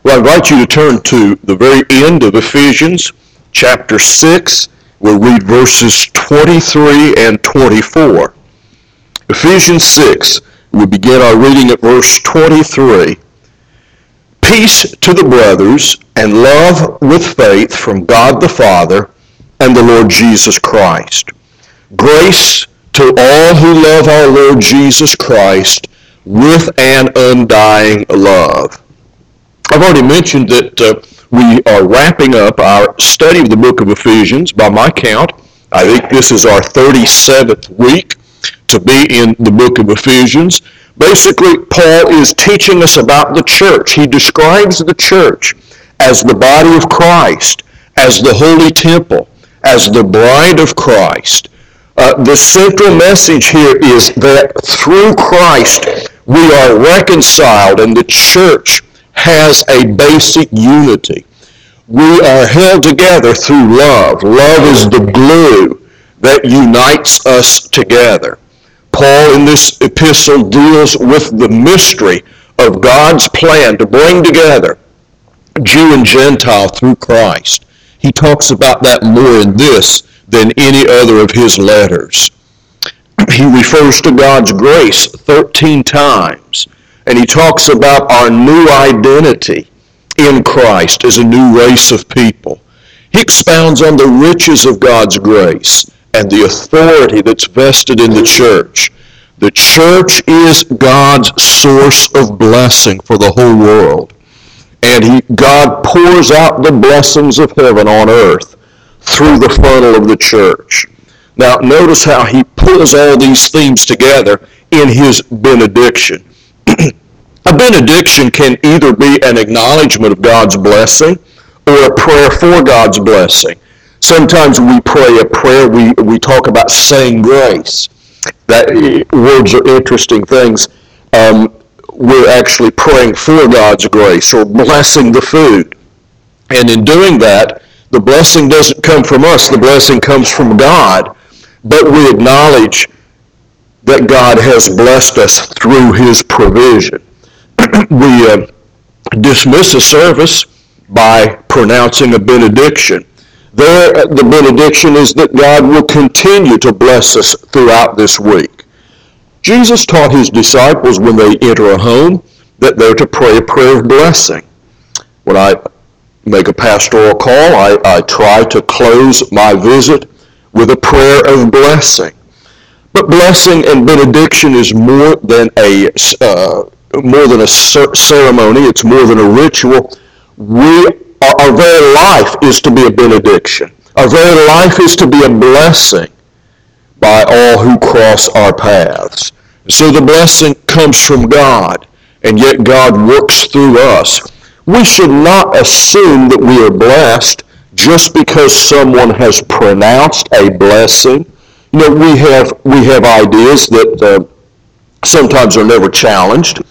Well, I invite you to turn to the very end of Ephesians, chapter 6. We'll read verses 23 and 24. Ephesians 6, we begin our reading at verse 23. Peace to the brothers and love with faith from God the Father and the Lord Jesus Christ. Grace to all who love our Lord Jesus Christ with an undying love. I've already mentioned that we are wrapping up our study of the book of Ephesians. By my count, I think this is our 37th week to be in the book of Ephesians. Basically, Paul is teaching us about the church. He describes the church as the body of Christ, as the holy temple, as the bride of Christ. The central message here is that through Christ we are reconciled, and the church has a basic unity. We are held together through love. Love is the glue that unites us together. Paul in this epistle deals with the mystery of God's plan to bring together Jew and Gentile through Christ. He talks about that more in this than any other of his letters. He refers to God's grace 13 times. And he talks about our new identity in Christ as a new race of people. He expounds on the riches of God's grace and the authority that's vested in the church. The church is God's source of blessing for the whole world. And God pours out the blessings of heaven on earth through the funnel of the church. Now, notice how he pulls all these themes together in his benediction. A benediction can either be an acknowledgement of God's blessing or a prayer for God's blessing. Sometimes we pray a prayer, we talk about saying grace. Words are interesting things. We're actually praying for God's grace or blessing the food. And in doing that, the blessing doesn't come from us, the blessing comes from God. But we acknowledge that God has blessed us through his provision. We dismiss a service by pronouncing a benediction. There, the benediction is that God will continue to bless us throughout this week. Jesus taught his disciples when they enter a home that they're to pray a prayer of blessing. When I make a pastoral call, I try to close my visit with a prayer of blessing. But blessing and benediction is more than a ceremony. It's more than a ritual. Our very life is to be a benediction. Our very life is to be a blessing by all who cross our paths. So the blessing comes from God, and yet God works through us. We should not assume that we are blessed just because someone has pronounced a blessing. You know, we have ideas that sometimes are never challenged.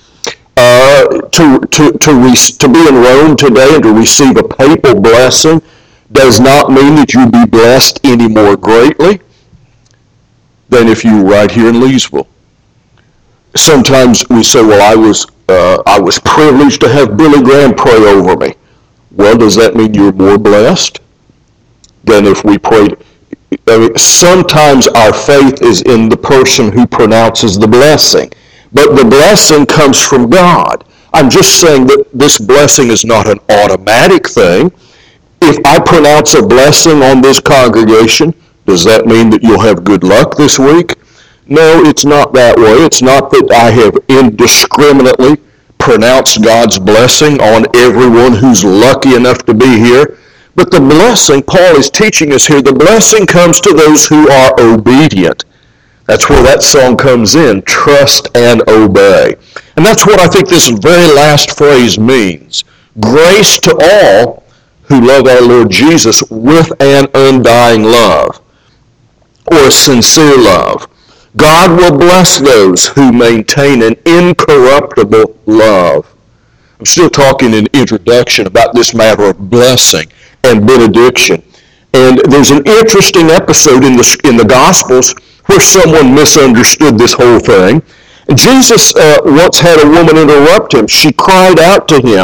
To be in Rome today and to receive a papal blessing does not mean that you'll be blessed any more greatly than if you were right here in Leesville. Sometimes we say, well, I was privileged to have Billy Graham pray over me. Well, does that mean you're more blessed than if we prayed? I mean, sometimes our faith is in the person who pronounces the blessing, but the blessing comes from God. I'm just saying that this blessing is not an automatic thing. If I pronounce a blessing on this congregation, does that mean that you'll have good luck this week? No, it's not that way. It's not that I have indiscriminately pronounced God's blessing on everyone who's lucky enough to be here. But the blessing, Paul is teaching us here, the blessing comes to those who are obedient. That's where that song comes in, trust and obey. And that's what I think this very last phrase means. Grace to all who love our Lord Jesus with an undying love, or a sincere love. God will bless those who maintain an incorruptible love. I'm still talking in introduction about this matter of blessing and benediction. And there's an interesting episode in the Gospels where someone misunderstood this whole thing. And Jesus once had a woman interrupt him. She cried out to him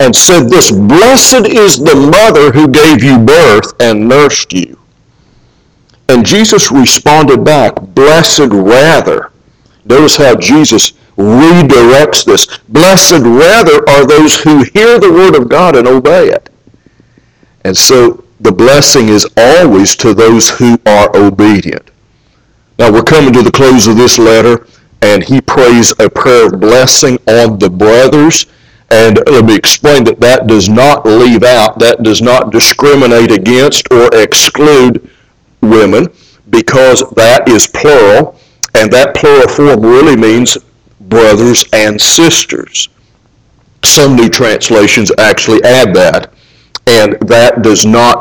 and said this, "Blessed is the mother who gave you birth and nursed you." And Jesus responded back, "Blessed rather." Notice how Jesus redirects this. "Blessed rather are those who hear the word of God and obey it." And so the blessing is always to those who are obedient. Now we're coming to the close of this letter, and he prays a prayer of blessing on the brothers. And let me explain that does not leave out, that does not discriminate against or exclude women, because that is plural, and that plural form really means brothers and sisters. Some new translations actually add that, and that does not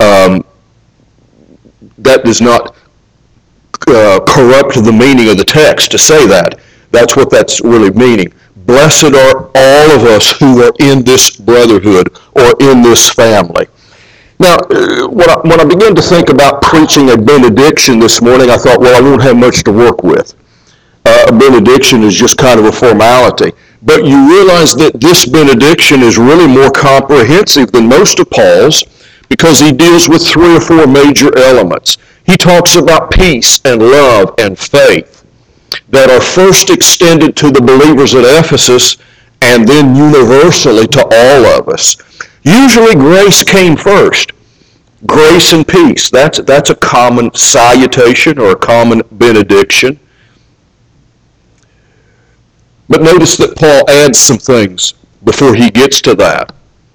corrupt the meaning of the text to say that. That's what that's really meaning. Blessed are all of us who are in this brotherhood or in this family. Now, when I began to think about preaching a benediction this morning, I thought, well, I won't have much to work with. A benediction is just kind of a formality. But you realize that this benediction is really more comprehensive than most of Paul's, because he deals with 3 or 4 major elements. He talks about peace and love and faith that are first extended to the believers at Ephesus and then universally to all of us. Usually grace came first. Grace and peace. That's a common salutation or a common benediction. But notice that Paul adds some things before he gets to that.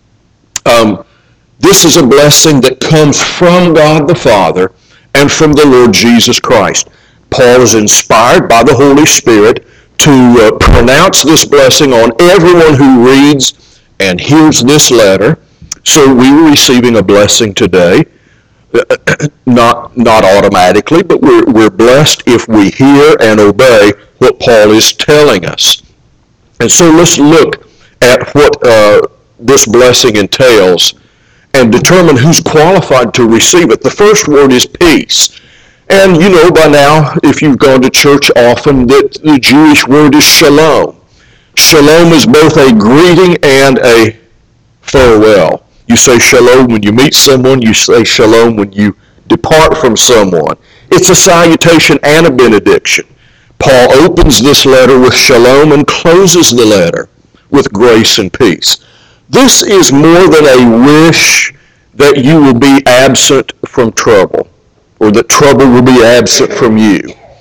This is a blessing that comes from God the Father and from the Lord Jesus Christ. Paul is inspired by the Holy Spirit to pronounce this blessing on everyone who reads and hears this letter. So we are receiving a blessing today, not automatically, but we're blessed if we hear and obey what Paul is telling us. And so let's look at what this blessing entails and determine who's qualified to receive it. The first word is peace. And you know by now, if you've gone to church often, that the Jewish word is shalom. Shalom is both a greeting and a farewell. You say shalom when you meet someone. You say shalom when you depart from someone. It's a salutation and a benediction. Paul opens this letter with shalom and closes the letter with grace and peace. This is more than a wish that you will be absent from trouble, or that trouble will be absent from you.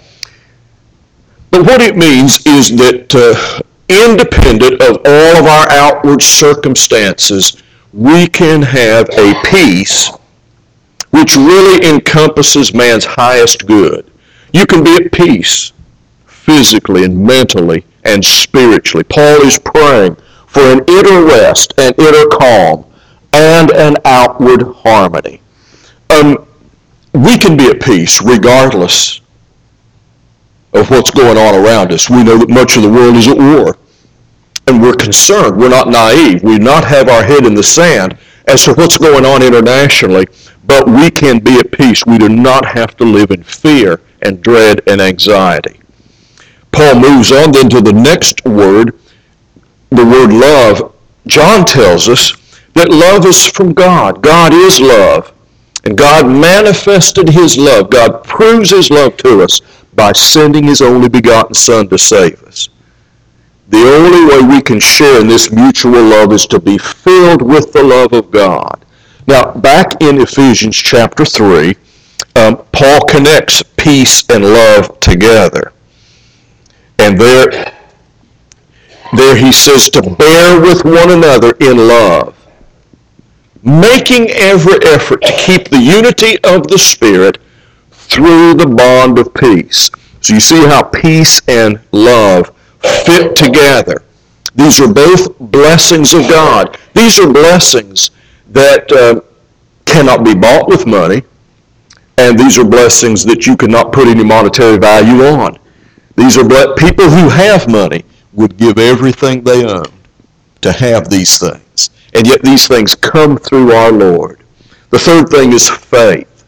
But what it means is that independent of all of our outward circumstances, we can have a peace which really encompasses man's highest good. You can be at peace physically and mentally and spiritually. Paul is praying for an inner rest, an inner calm, and an outward harmony. We can be at peace regardless of what's going on around us. We know that much of the world is at war, and we're concerned. We're not naive. We do not have our head in the sand as to what's going on internationally, but we can be at peace. We do not have to live in fear and dread and anxiety. Paul moves on then to the next word, the word love. John tells us that love is from God. God is love. And God manifested his love. God proves his love to us by sending his only begotten Son to save us. The only way we can share in this mutual love is to be filled with the love of God. Now, back in Ephesians chapter 3, Paul connects peace and love together. And there he says to bear with one another in love, making every effort to keep the unity of the Spirit through the bond of peace. So you see how peace and love fit together. These are both blessings of God. These are blessings that cannot be bought with money, and these are blessings that you cannot put any monetary value on. These are people who have money would give everything they own to have these things. And yet these things come through our Lord. The third thing is faith.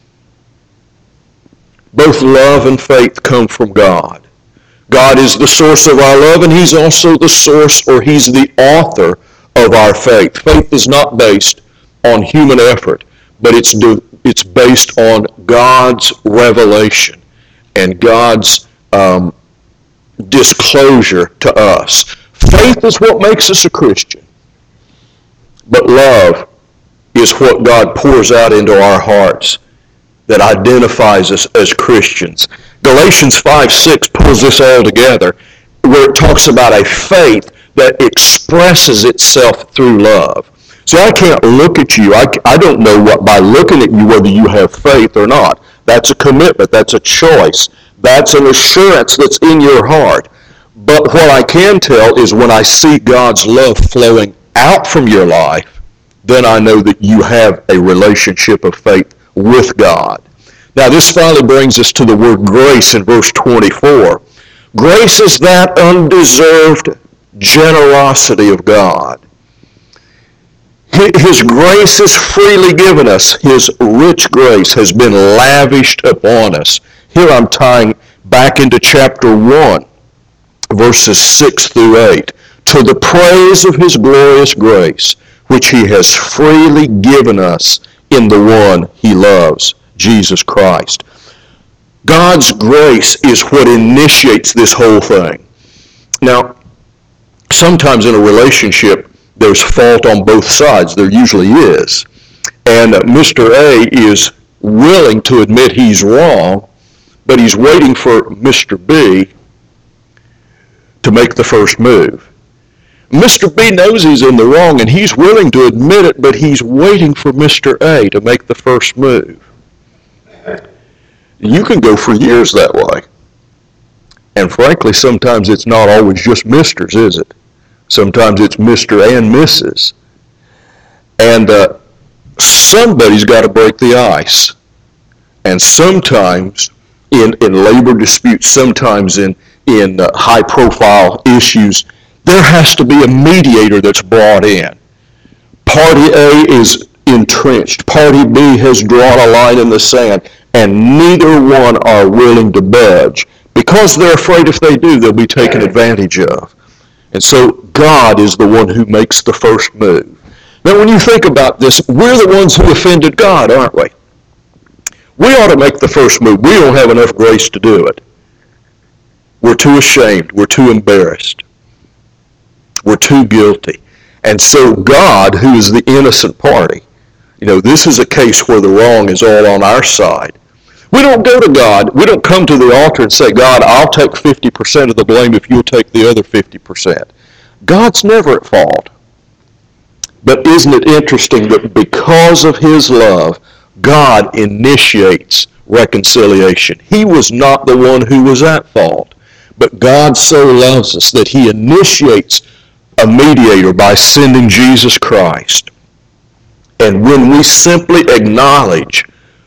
Both love and faith come from God. God is the source of our love, and he's also the source, or he's the author of our faith. Faith is not based on human effort, but it's based on God's revelation and God's disclosure to us. Faith is what makes us a Christian, but love is what God pours out into our hearts that identifies us as Christians. Galatians 5:6 pulls this all together, where it talks about a faith that expresses itself through love. See, I can't look at you. I don't know what by looking at you whether you have faith or not. That's a commitment. That's a choice. That's an assurance that's in your heart. But what I can tell is when I see God's love flowing out from your life, then I know that you have a relationship of faith with God. Now, this finally brings us to the word grace in verse 24. Grace is that undeserved generosity of God. His grace is freely given us. His rich grace has been lavished upon us. Here I'm tying back into chapter 1, verses 6 through 8. To the praise of his glorious grace, which he has freely given us in the one he loves, Jesus Christ. God's grace is what initiates this whole thing. Now, sometimes in a relationship, there's fault on both sides. There usually is. And Mr. A is willing to admit he's wrong, but he's waiting for Mr. B to make the first move. Mr. B knows he's in the wrong, and he's willing to admit it, but he's waiting for Mr. A to make the first move. You can go for years that way. And frankly, sometimes it's not always just Misters, is it? Sometimes it's Mr. and Mrs. And somebody's got to break the ice. And sometimes in labor disputes, sometimes in high-profile issues, there has to be a mediator that's brought in. Party A is entrenched. Party B has drawn a line in the sand, and neither one are willing to budge because they're afraid if they do, they'll be taken advantage of. And so God is the one who makes the first move. Now, when you think about this, we're the ones who offended God, aren't we? We ought to make the first move. We don't have enough grace to do it. We're too ashamed. We're too embarrassed. We're too guilty. And so God, who is the innocent party, this is a case where the wrong is all on our side. We don't go to God. We don't come to the altar and say, God, I'll take 50% of the blame if you'll take the other 50%. God's never at fault. But isn't it interesting that because of his love, God initiates reconciliation? He was not the one who was at fault. But God so loves us that he initiates a mediator by sending Jesus Christ. And when we simply acknowledge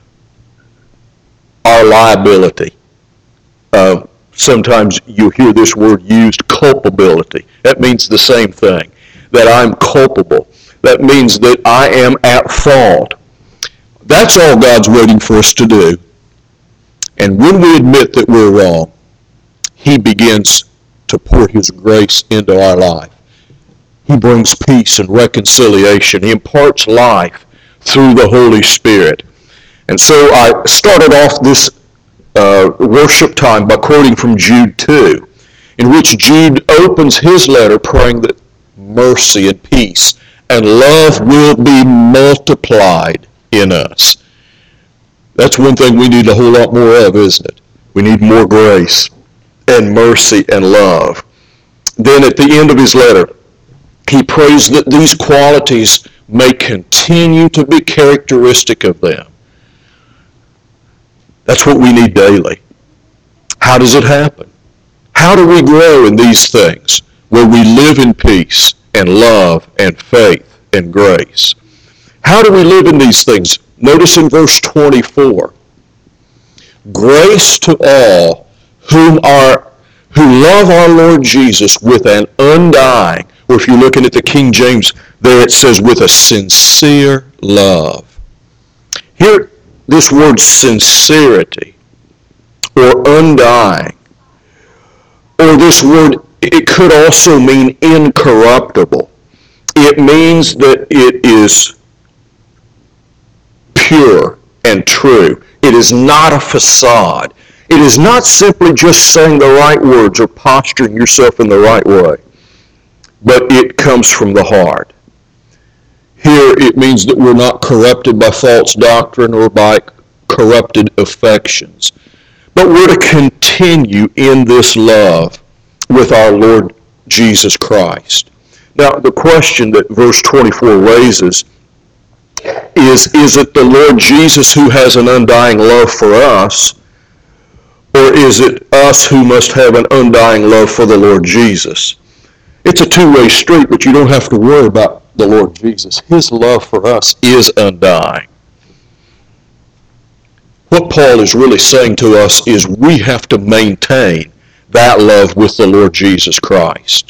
our liability, sometimes you hear this word used, culpability. That means the same thing, that I'm culpable. That means that I am at fault. That's all God's waiting for us to do. And when we admit that we're wrong, he begins to pour his grace into our life. He brings peace and reconciliation. He imparts life through the Holy Spirit. And so I started off this worship time by quoting from Jude 2, in which Jude opens his letter praying that mercy and peace and love will be multiplied in us. That's one thing we need a whole lot more of, isn't it? We need more grace and mercy and love. Then at the end of his letter, he prays that these qualities may continue to be characteristic of them. That's what we need daily. How does it happen? How do we grow in these things where we live in peace and love and faith and grace? How do we live in these things? Notice in verse 24, grace to all who love our Lord Jesus with an undying, or if you're looking at the King James, there it says with a sincere love. Here, this word sincerity, or undying, or this word, it could also mean incorruptible. It means that it is pure and true. It is not a facade. It is not simply just saying the right words or posturing yourself in the right way, but it comes from the heart. Here it means that we're not corrupted by false doctrine or by corrupted affections, but we're to continue in this love with our Lord Jesus Christ. Now, the question that verse 24 raises is it the Lord Jesus who has an undying love for us, or is it us who must have an undying love for the Lord Jesus? It's a two-way street, but you don't have to worry about the Lord Jesus. His love for us is undying. What Paul is really saying to us is we have to maintain that love with the Lord Jesus Christ.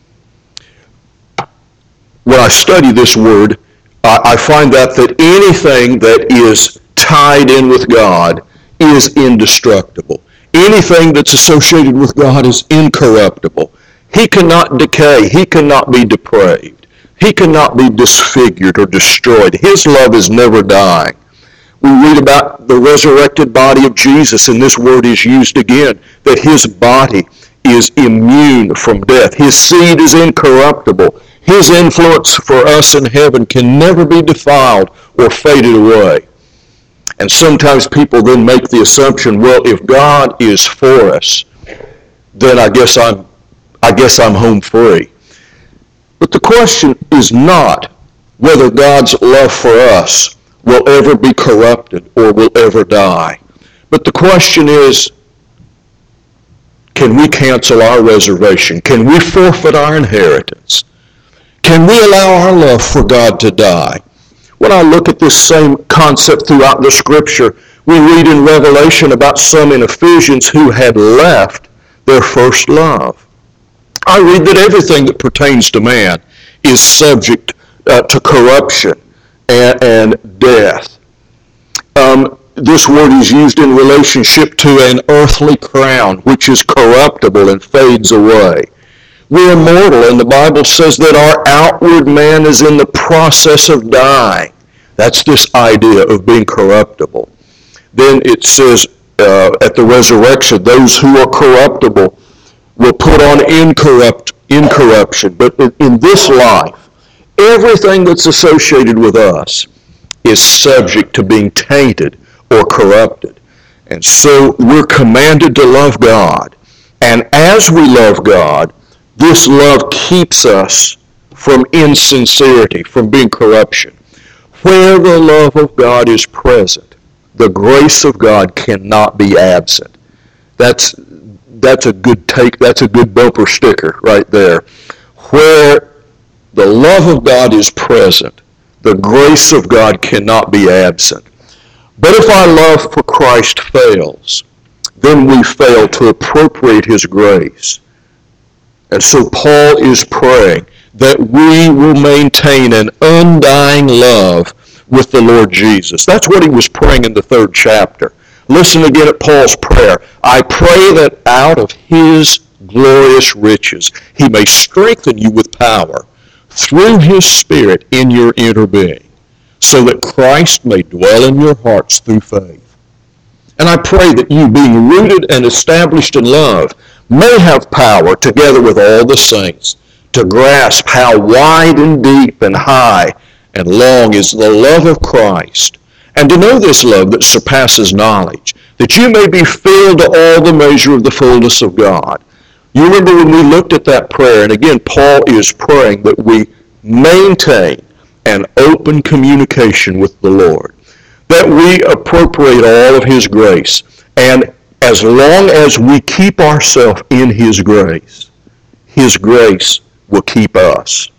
When I study this word, I find that anything that is tied in with God is indestructible. Anything that's associated with God is incorruptible. He cannot decay. He cannot be depraved. He cannot be disfigured or destroyed. His love is never dying. We read about the resurrected body of Jesus, and this word is used again, that his body is immune from death. His seed is incorruptible. His influence for us in heaven can never be defiled or faded away. And sometimes people then make the assumption, well, if God is for us, then I guess I'm home free. But the question is not whether God's love for us will ever be corrupted or will ever die. But the question is, can we cancel our reservation? Can we forfeit our inheritance? Can we allow our love for God to die? When I look at this same concept throughout the Scripture, we read in Revelation about some in Ephesians who had left their first love. I read that everything that pertains to man is subject to corruption and death. This word is used in relationship to an earthly crown, which is corruptible and fades away. We're mortal, and the Bible says that our outward man is in the process of dying. That's this idea of being corruptible. Then it says at the resurrection, those who are corruptible will put on incorruption. But in this life, everything that's associated with us is subject to being tainted or corrupted. And so we're commanded to love God. And as we love God, this love keeps us from insincerity, from being corruption. Where the love of God is present, the grace of God cannot be absent. That's a good take. That's a good bumper sticker right there. Where the love of God is present, the grace of God cannot be absent. But if our love for Christ fails, then we fail to appropriate his grace. And so Paul is praying that we will maintain an undying love with the Lord Jesus. That's what he was praying in the 3rd chapter. Listen again at Paul's prayer. I pray that out of his glorious riches he may strengthen you with power through his Spirit in your inner being, so that Christ may dwell in your hearts through faith. And I pray that you, being rooted and established in love, may have power, together with all the saints, to grasp how wide and deep and high and long is the love of Christ, and to know this love that surpasses knowledge, that you may be filled to all the measure of the fullness of God. You remember when we looked at that prayer, and again, Paul is praying that we maintain an open communication with the Lord, that we appropriate all of his grace, and as long as we keep ourselves in his grace will keep us.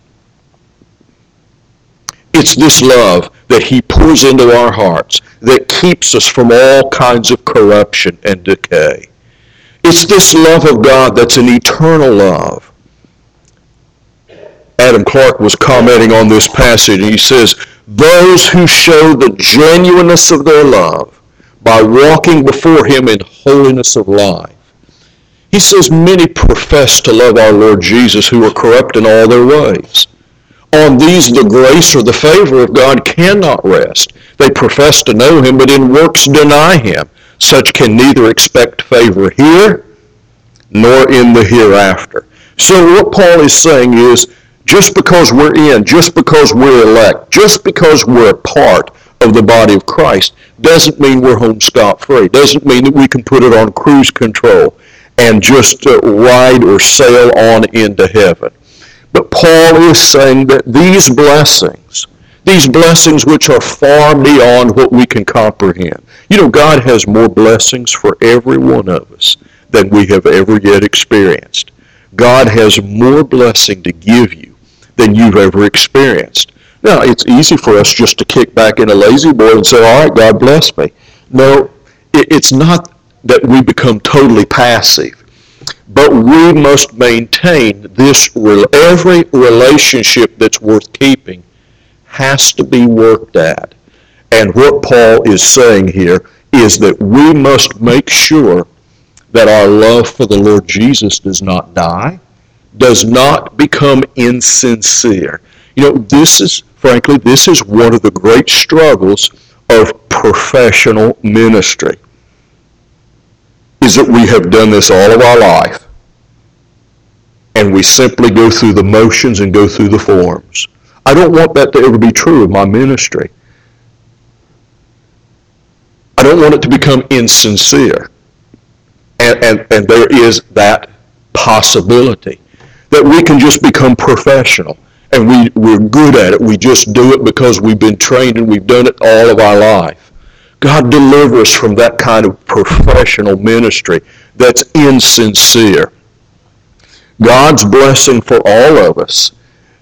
It's this love that he pours into our hearts that keeps us from all kinds of corruption and decay. It's this love of God that's an eternal love. Adam Clark was commenting on this passage, and he says, those who show the genuineness of their love by walking before him in holiness of life. He says many profess to love our Lord Jesus who are corrupt in all their ways. On these the grace or the favor of God cannot rest. They profess to know him, but in works deny him. Such can neither expect favor here nor in the hereafter. So what Paul is saying is, just because we're in, just because we're elect, just because we're a part of the body of Christ, doesn't mean we're home scot-free. Doesn't mean that we can put it on cruise control and just ride or sail on into heaven. But Paul is saying that these blessings which are far beyond what we can comprehend. You know, God has more blessings for every one of us than we have ever yet experienced. God has more blessing to give you than you've ever experienced. Now, it's easy for us just to kick back in a lazy boy and say, all right, God bless me. No, it's not that we become totally passive. But we must maintain this. Every relationship that's worth keeping has to be worked at. And what Paul is saying here is that we must make sure that our love for the Lord Jesus does not die, does not become insincere. You know, this is one of the great struggles of professional ministry, is that we have done this all of our life, and we simply go through the motions and go through the forms. I don't want that to ever be true of my ministry. I don't want it to become insincere. And there is that possibility that we can just become professional, and we're good at it. We just do it because we've been trained and we've done it all of our life. God deliver us from that kind of professional ministry that's insincere. God's blessing for all of us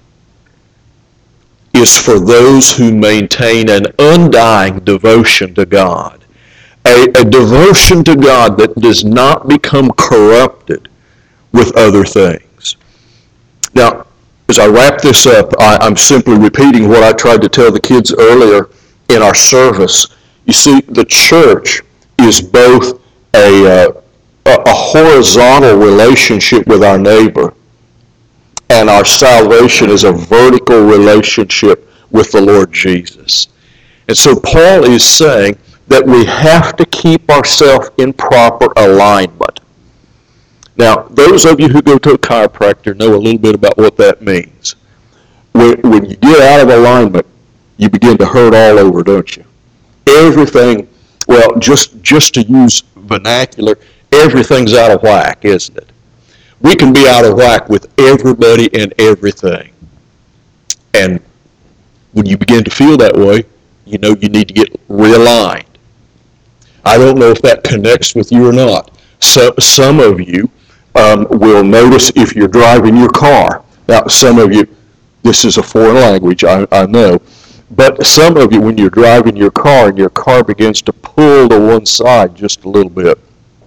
is for those who maintain an undying devotion to God. A devotion to God that does not become corrupted with other things. Now, as I wrap this up, I'm simply repeating what I tried to tell the kids earlier in our service. You see, the church is both a horizontal relationship with our neighbor, and our salvation is a vertical relationship with the Lord Jesus. And so Paul is saying that we have to keep ourselves in proper alignment. Now, those of you who go to a chiropractor know a little bit about what that means. When you get out of alignment, you begin to hurt all over, don't you? Everything, well, just to use vernacular, everything's out of whack, isn't it? We can be out of whack with everybody and everything. And when you begin to feel that way, you know you need to get realigned. I don't know if that connects with you or not. So some of you will notice if you're driving your car. Now, some of you, this is a foreign language, I know. But some of you, when you're driving your car and your car begins to pull to one side just a little bit,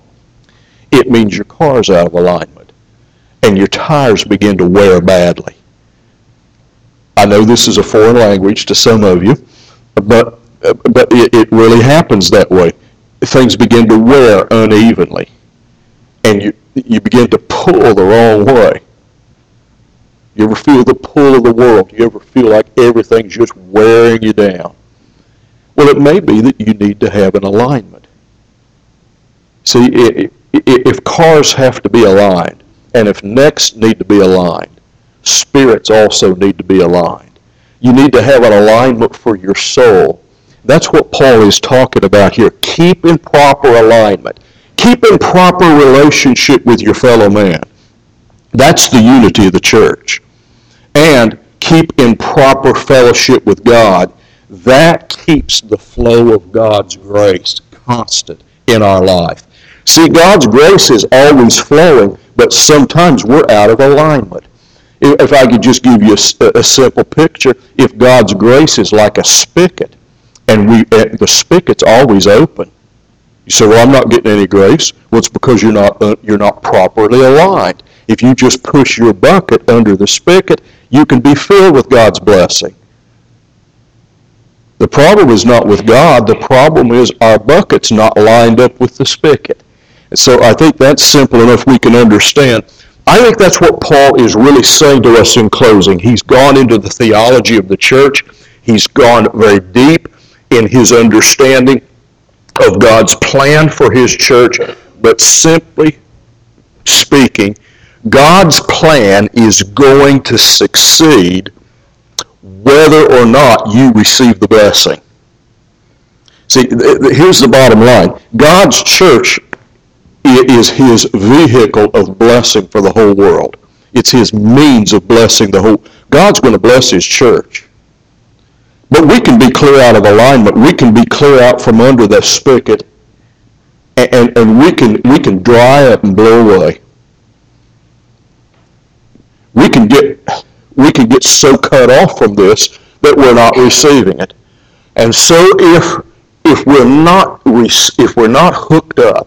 it means your car's out of alignment. And your tires begin to wear badly. I know this is a foreign language to some of you, but it really happens that way. Things begin to wear unevenly, and you begin to pull the wrong way. You ever feel the pull of the world? You ever feel like everything's just wearing you down? Well, it may be that you need to have an alignment. See, if cars have to be aligned, and if necks need to be aligned, spirits also need to be aligned. You need to have an alignment for your soul. That's what Paul is talking about here. Keep in proper alignment. Keep in proper relationship with your fellow man. That's the unity of the church. And keep in proper fellowship with God. That keeps the flow of God's grace constant in our life. See, God's grace is always flowing, but sometimes we're out of alignment. If I could just give you a simple picture, if God's grace is like a spigot, and the spigot's always open. You say, well, I'm not getting any grace. Well, it's because you're not properly aligned. If you just push your bucket under the spigot, you can be filled with God's blessing. The problem is not with God. The problem is our bucket's not lined up with the spigot. And so I think that's simple enough we can understand. I think that's what Paul is really saying to us in closing. He's gone into the theology of the church. He's gone very deep in his understanding of God's plan for his church, but simply speaking, God's plan is going to succeed whether or not you receive the blessing. See, here's the bottom line. God's church is his vehicle of blessing for the whole world. It's his means of blessing the whole. God's going to bless his church. But we can be clear out of alignment. We can be clear out from under the spigot, and we can dry up and blow away. We can get so cut off from this that we're not receiving it. And so if we're not hooked up,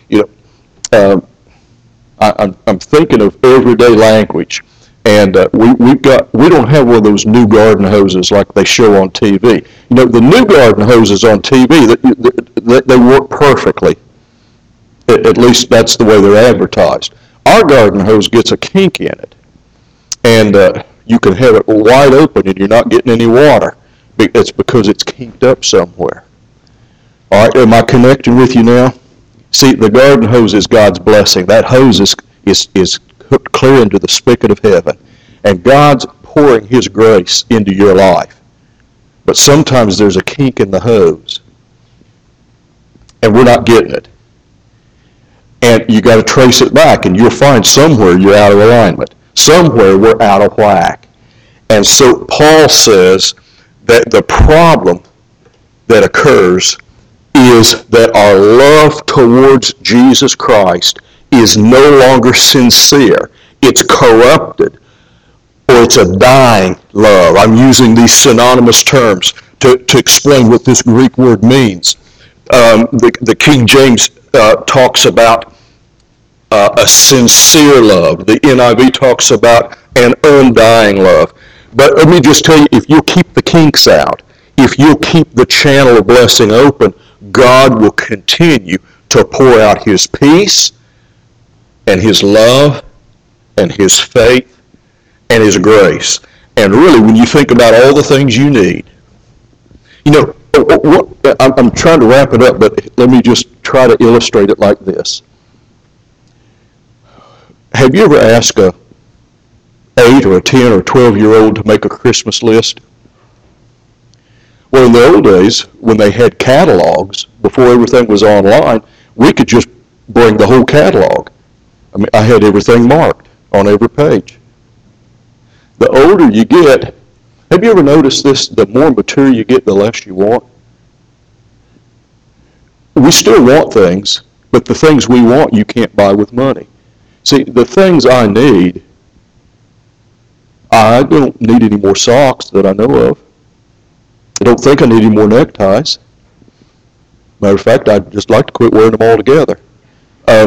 I'm thinking of everyday language, and we don't have one of those new garden hoses like they show on TV. The new garden hoses on TV they work perfectly. At least that's the way they're advertised. Our garden hose gets a kink in it, and you can have it wide open and you're not getting any water. It's because it's kinked up somewhere. All right, am I connecting with you now? See, the garden hose is God's blessing. That hose is hooked clear into the spigot of heaven. And God's pouring his grace into your life. But sometimes there's a kink in the hose. And we're not getting it. And you got to trace it back, and you'll find somewhere you're out of alignment. Somewhere we're out of whack. And so Paul says that the problem that occurs is that our love towards Jesus Christ is no longer sincere. It's corrupted, or it's a dying love. I'm using these synonymous terms to explain what this Greek word means. The King James talks about a sincere love. The NIV talks about an undying love. But let me just tell you, if you'll keep the kinks out, if you'll keep the channel of blessing open, God will continue to pour out his peace and his love and his faith and his grace. And really, when you think about all the things you need, I'm trying to wrap it up, but let me just try to illustrate it like this. Have you ever asked a 8 or a 10 or 12-year-old to make a Christmas list? Well, in the old days, when they had catalogs, before everything was online, we could just bring the whole catalog. I had everything marked on every page. The older you get, have you ever noticed this? The more mature you get, the less you want. We still want things, but the things we want you can't buy with money. See, the things I need, I don't need any more socks that I know of. I don't think I need any more neckties. Matter of fact, I'd just like to quit wearing them altogether. I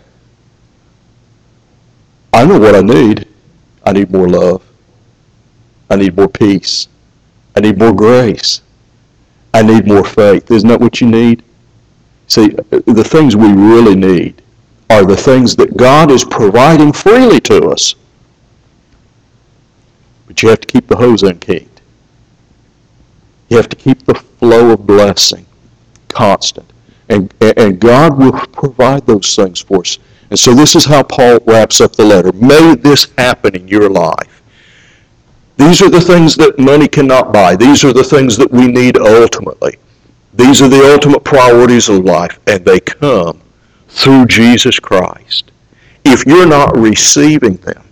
know what I need. I need more love. I need more peace. I need more grace. I need more faith. Isn't that what you need? See, the things we really need are the things that God is providing freely to us. But you have to keep the hose unkinked. You have to keep the flow of blessing constant. And God will provide those things for us. And so this is how Paul wraps up the letter. May this happen in your life. These are the things that money cannot buy. These are the things that we need ultimately. These are the ultimate priorities of life, and they come through Jesus Christ. If you're not receiving them,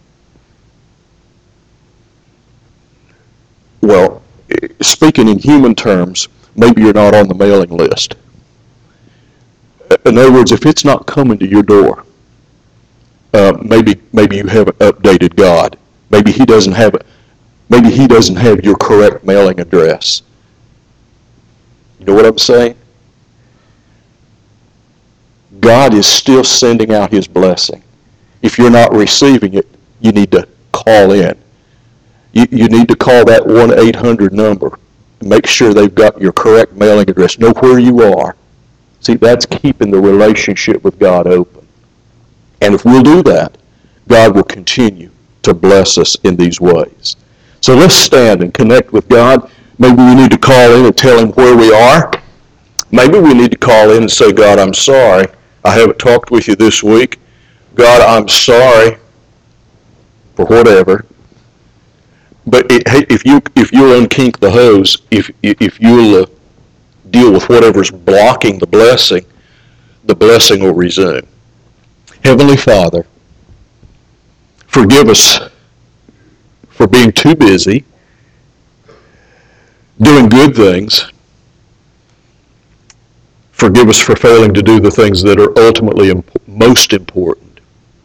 well, speaking in human terms, maybe you're not on the mailing list. In other words, if it's not coming to your door, maybe you haven't updated God. Maybe He doesn't have your correct mailing address. You know what I'm saying? God is still sending out His blessing. If you're not receiving it, you need to call in. You need to call that 1-800 number and make sure they've got your correct mailing address. Know where you are. See, that's keeping the relationship with God open. And if we'll do that, God will continue to bless us in these ways. So let's stand and connect with God. Maybe we need to call in and tell him where we are. Maybe we need to call in and say, God, I'm sorry. I haven't talked with you this week. God, I'm sorry for whatever. But if you'll unkink the hose, if you'll deal with whatever's blocking the blessing will resume. Heavenly Father, forgive us for being too busy, doing good things. Forgive us for failing to do the things that are ultimately most important.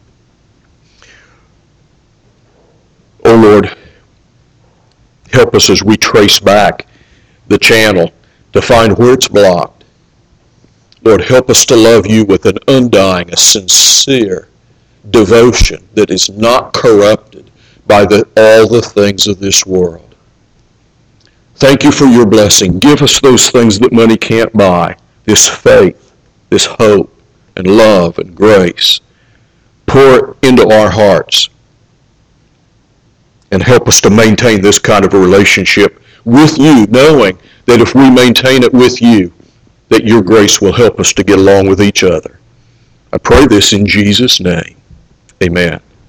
Oh Lord, help us as we trace back the channel to find where it's blocked. Lord, help us to love you with an undying, a sincere devotion that is not corrupted by all the things of this world. Thank you for your blessing. Give us those things that money can't buy. This faith, this hope, and love and grace. Pour it into our hearts and help us to maintain this kind of a relationship with you, knowing that if we maintain it with you, that your grace will help us to get along with each other. I pray this in Jesus' name. Amen.